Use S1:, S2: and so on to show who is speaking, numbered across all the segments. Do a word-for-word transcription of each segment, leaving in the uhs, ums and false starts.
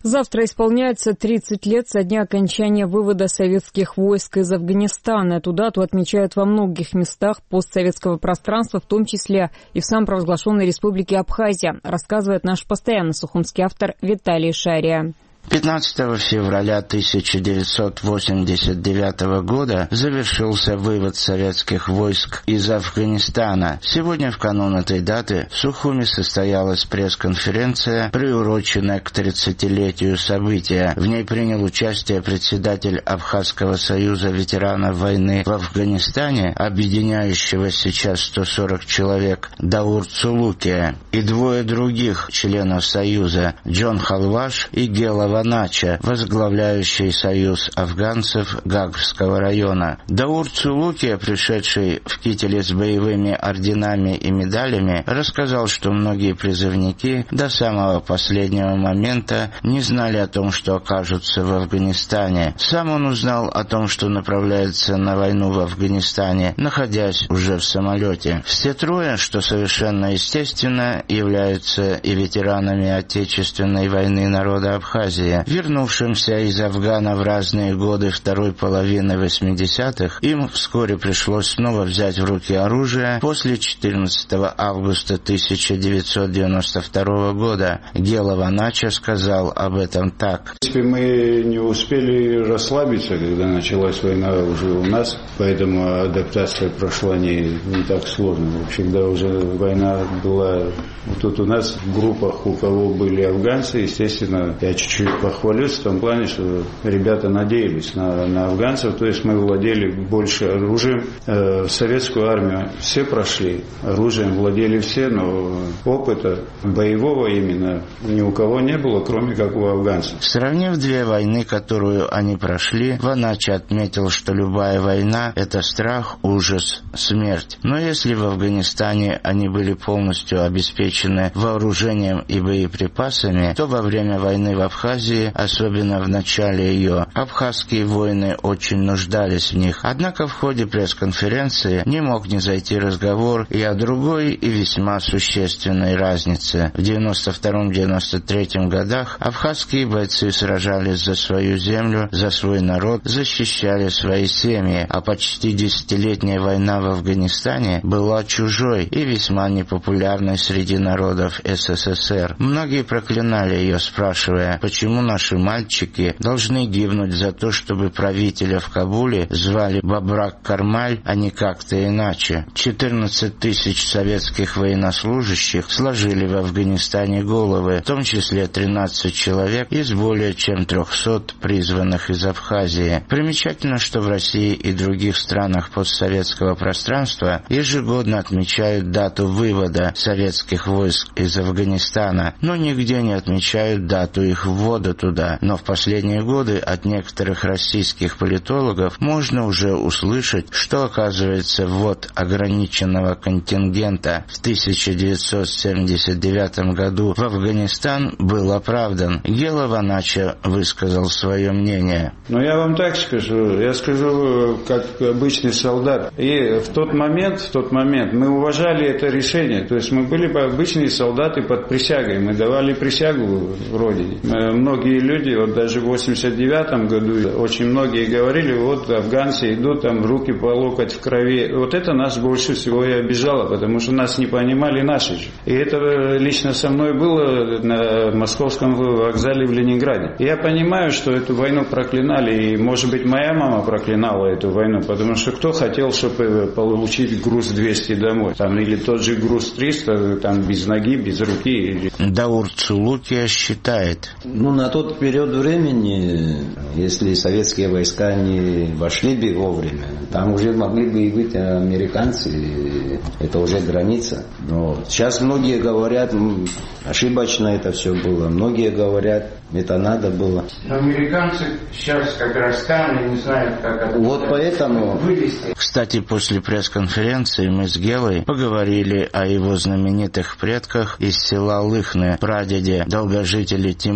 S1: Завтра исполняется тридцать лет со дня окончания вывода советских войск из Афганистана. Эту дату отмечают во многих местах постсоветского пространства, в том числе и в самопровозглашенной республике Абхазия, рассказывает наш постоянный сухумский автор Виталий Шария.
S2: пятнадцатого февраля тысяча девятьсот восемьдесят девятого года завершился вывод советских войск из Афганистана. Сегодня, в канун этой даты, в Сухуми состоялась пресс-конференция, приуроченная к тридцатилетию события. В ней принял участие председатель Абхазского союза ветеранов войны в Афганистане, объединяющего сейчас сто сорок человек, Даур Цулукия, и двое других членов союза, Джон Халваш и Гела Ванача, возглавляющий союз афганцев Гагрского района. Даур Цулукия, пришедший в кителе с боевыми орденами и медалями, рассказал, что многие призывники до самого последнего момента не знали о том, что окажутся в Афганистане. Сам он узнал о том, что направляется на войну в Афганистане, находясь уже в самолете. Все трое, что совершенно естественно, являются и ветеранами Отечественной войны народа Абхазии. Вернувшимся из Афгана в разные годы второй половины восьмидесятых, им вскоре пришлось снова взять в руки оружие после четырнадцатого августа тысяча девятьсот девяносто второго года. Гела Ванача сказал об этом так.
S3: Мы не успели расслабиться, когда началась война уже у нас, поэтому адаптация прошла не, не так сложно. Всегда уже война была тут у нас в группах, у кого были афганцы, естественно, я чуть-чуть похвалюсь в том плане, что ребята надеялись на, на афганцев, то есть мы владели больше оружием. Э, советскую армию все прошли, оружием владели все, но опыта боевого именно ни у кого не было, кроме как у афганцев.
S2: Сравнив две войны, которую они прошли, Ванача отметил, что любая война – это страх, ужас, смерть. Но если в Афганистане они были полностью обеспечены вооружением и боеприпасами, то во время войны в Абхазии, особенно в начале ее, абхазские воины очень нуждались в них. Однако в ходе пресс-конференции не мог не зайти разговор и о другой и весьма существенной разнице. В девяносто втором — девяносто третьем годах абхазские бойцы сражались за свою землю, за свой народ, защищали свои семьи, а почти десятилетняя война в Афганистане была чужой и весьма непопулярной среди народов СССР. Многие проклинали ее, спрашивая, почему наши мальчики должны гибнуть за то, чтобы правителя в Кабуле звали Бабрак Кармаль, а не как-то иначе. четырнадцать тысяч советских военнослужащих сложили в Афганистане головы, в том числе тринадцать человек из более чем трехсот призванных из Абхазии. Примечательно, что в России и других странах постсоветского пространства ежегодно отмечают дату вывода советских войск из Афганистана, но нигде не отмечают дату их ввода туда. Но в последние годы от некоторых российских политологов можно уже услышать, что, оказывается, ввод ограниченного контингента в тысяча девятьсот семьдесят девятом году в Афганистан был оправдан. Гела Ванача высказал свое мнение.
S3: Ну, я вам так скажу, я скажу, как обычный солдат. И в тот момент, в тот момент мы уважали это решение. То есть мы были обычные солдаты под присягой. Мы давали присягу в Родине. Многие люди, вот даже в восемьдесят девятом году, очень многие говорили, вот афганцы идут там руки по локоть в крови. Вот это нас больше всего и обижало, потому что нас не понимали наши же. И это лично со мной было на московском вокзале в Ленинграде. И я понимаю, что эту войну проклинали, и, может быть, моя мама проклинала эту войну, потому что кто хотел, чтобы получить груз двести домой, там, или тот же груз триста, там, без ноги, без руки.
S2: Даур Цулукия считает.
S4: Ну, на тот период времени, если советские войска не вошли бы вовремя, там уже могли бы и быть американцы, это уже граница. Но сейчас многие говорят, ошибочно это все было, многие говорят, это надо было.
S5: Американцы сейчас как раз там и не знают, как это
S4: вот поэтому
S5: вывести.
S2: Кстати, после пресс-конференции мы с Гелой поговорили о его знаменитых предках из села Лыхны, прадеде, долгожителе Тимуре Ваначе,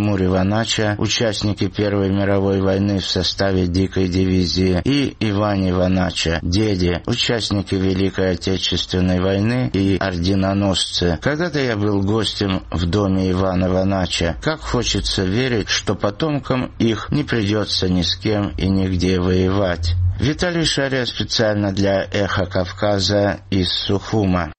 S2: Иванача, участники Первой мировой войны в составе Дикой дивизии, и Иван Иванача, деди, участники Великой Отечественной войны и орденоносцы. Когда-то я был гостем в доме Ивана Иванача. Как хочется верить, что потомкам их не придется ни с кем и нигде воевать. Виталий Шария специально для «Эхо Кавказа» из Сухума.